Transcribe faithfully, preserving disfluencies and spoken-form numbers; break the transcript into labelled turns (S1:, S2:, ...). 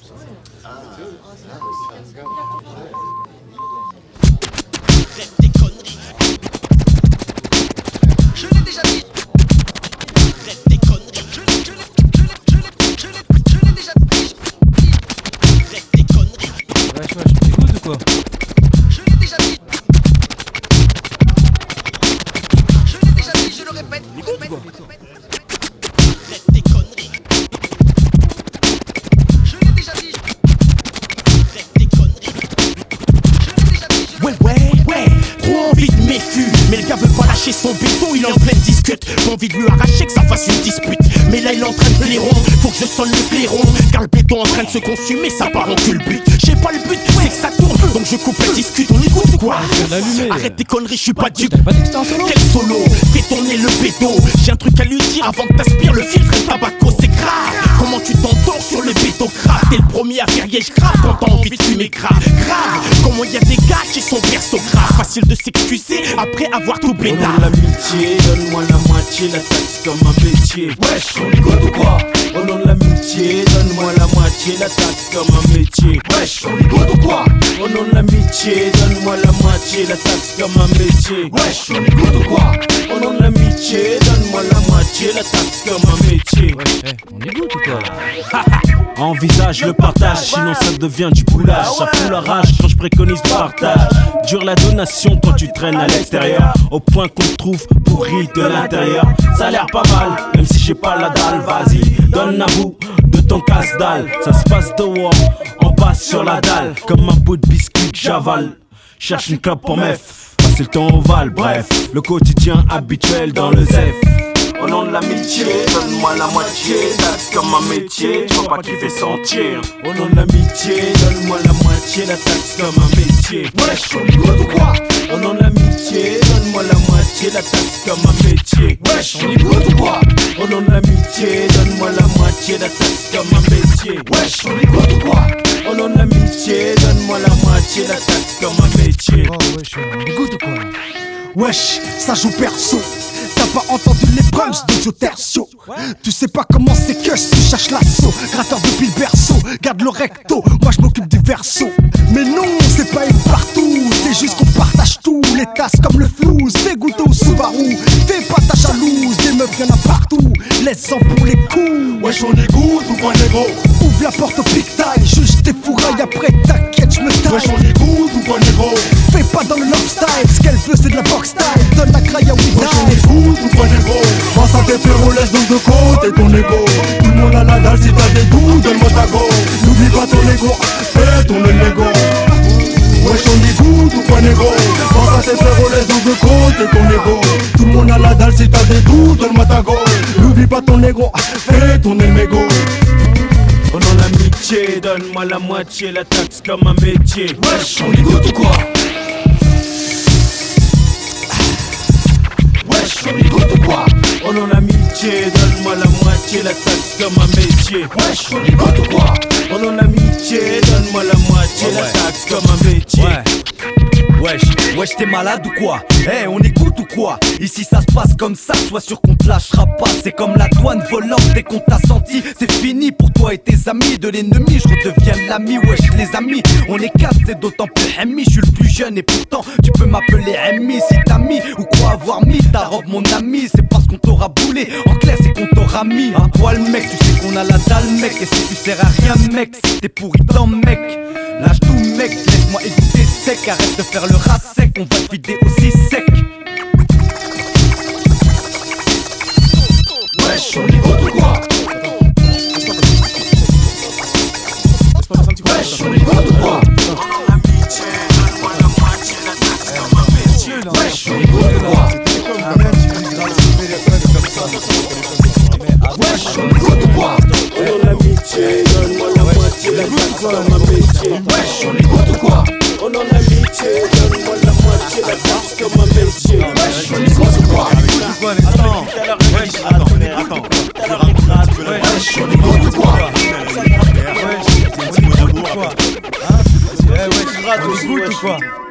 S1: Rêve des conneries. Je l'ai déjà dit. Rêve des conneries. Je l'ai, je l'ai, je l'ai, je l'ai, je l'ai, je l'ai déjà dit. Rêve des conneries.
S2: Wesh, wesh, t'écoutes ou quoi?
S1: Je l'ai déjà dit. Je l'ai déjà dit, je le répète.
S2: T'écoutes ou quoi?
S1: Rêve des conneries. Je l'ai déjà dit. Rêve des conneries. Je l'ai déjà dit.
S3: Ouais, ouais, ouais, trop envie de méfu. Mais le gars veut pas lâcher son béton, il est en pleine discute. Pas envie de lui arracher que ça fasse une dispute. Mais là il est en train de clairon, faut que je sonne le clairon. Car le béton en train de se consumer, ça part en culbute. J'ai pas le but, c'est que ça tourne, donc je coupe et discute. On écoute quoi? Arrête tes conneries, je suis pas dupe. Quel solo, fais tourner le béton. J'ai un truc à lui dire avant que t'aspires le filtre et le tabaco, c'est grave. Comment tu t'endors sur le béton grave? T'es le premier à faire yèche grave quand t'as envie de fumer grave. Grave, comment y a des gars qui sont perso grave. Facile de s'excuser après avoir tout
S4: Au nom
S3: pétard.
S4: de l'amitié, donne-moi la moitié, la taxe comme un métier. Wesh, on écoute ou quoi? Au nom de l'amitié, donne-moi la moitié, la taxe comme un métier. Wesh, on écoute ou quoi? Au nom de l'amitié, donne-moi la moitié, la taxe comme un métier. Wesh, on écoute ou quoi? Au nom de l'amitié, donne-moi la moitié, la taxe comme un métier.
S2: Wesh, hey, on écoute ou quoi?
S4: Envisage le partage, sinon ça devient du boulage. Ça fout la rage quand je préconise le partage. Dure la donation quand tu traînes à l'extérieur, au point qu'on te trouve pourri de l'intérieur. Ça a l'air pas mal, même si j'ai pas la dalle. Vas-y, donne à bout de ton casse-dalle. Ça se passe dehors, en bas sur la dalle. Comme un bout de biscuit que j'avale. Cherche une clope pour meuf, passer le temps ovale. Bref, le quotidien habituel dans le zef. Au nom de l'amitié, donne-moi la moitié, taxe comme un métier, tu vois pas qu'il fait sentir. Au nom de l'amitié, donne-moi la moitié, la taxe comme un métier. Wesh, on écoute ou quoi? Au nom de l'amitié, donne-moi la moitié, la taxe comme un métier. Wesh, on écoute ou quoi? Au nom de l'amitié, donne-moi la moitié, la taxe comme un métier. Wesh, on écoute ou quoi? Au nom de l'amitié, donne-moi la moitié, la taxe comme un métier.
S2: Oh, wesh, on écoute ou quoi?
S5: Wesh, ça joue perso. T'as pas entendu les brums de tertio. Tu sais pas comment c'est que tu cherches l'assaut. Gratteur depuis le berceau, garde le recto. Moi je m'occupe du verso. Mais non, c'est pas une partout. C'est juste qu'on partage tout. Les tasses comme le flouze. Fais goûter au Subaru. Fais pas ta jalouse. Des meufs y'en a partout. Laisse-en pour les coups.
S4: Wesh, on écoute ou quoi, négro?
S5: Ouvre la porte au pic-taille. Juge tes fourrailles après t'inquiète, j'me taille.
S4: Wesh, on écoute ou quoi, négro?
S5: Fais pas dans le love style. Ce qu'elle veut c'est de la box style. Donne la craille à
S4: Wesh, on
S5: Ouida.
S4: écoute ou quoi, négro?
S6: Pense à tes frérots, laisse donc de côté ton ego. Tout le monde a la dalle, si t'as des goûts, donne-moi ta go. N'oublie pas ton ego, fais tourner le ego. Wesh, on écoute ou quoi, négro? Pense à tes frérots, laisse donc de côté ton ego. Tout le monde a la dalle, si t'as des goûts, donne-moi ta go. N'oublie pas ton ego, fais tourner le ego.
S4: Au nom de l'amitié, donne-moi la moitié, la taxe comme un métier.
S6: Wesh, on écoute ou quoi? Wesh, on écoute ou quoi?
S4: Au nom de l'amitié, donne-moi la moitié, la taxe comme un métier.
S6: Wesh, on écoute ou quoi?
S4: Au nom de l'amitié, donne-moi la moitié, la taxe comme un métier.
S7: Wesh, wesh t'es malade ou quoi? Eh hey, on écoute ou quoi? Ici ça se passe comme ça, sois sûr qu'on te lâchera pas. C'est comme la douane volante, dès qu'on t'a senti c'est fini pour toi et tes amis. De l'ennemi je redeviens l'ami, wesh les amis. On est quatre, c'est d'autant plus ami. Je suis le plus jeune et pourtant tu peux m'appeler ami. Si t'as mis ou quoi avoir mis ta robe mon ami, c'est parce qu'on t'aura boulé. En clair c'est qu'on t'aura mis un poil mec, tu sais qu'on a la dalle mec. Et si tu sers à rien mec, si t'es pourri dans mec, lâche tout mec, laisse-moi écouter sec. Arrête de faire le ras sec, on va te vider aussi sec.
S6: Wesh, on écoute ou quoi? Wesh, on écoute ou quoi? Wesh, on écoute ou quoi? Wesh, on écoute ou quoi?
S4: Au nom de l'amitié, donne-moi la moitié, la taxe comme un métier.
S6: Wesh, on écoute ou quoi?
S4: Au nom de l'amitié, donne-moi la moitié, la taxe comme un métier.
S6: Wesh, on écoute ou quoi?
S2: Attends, wesh, attends, attends.
S6: Wesh, on écoute ou quoi?
S2: Wesh, on écoute ou quoi? Hein? Eh, wesh, on écoute ou quoi?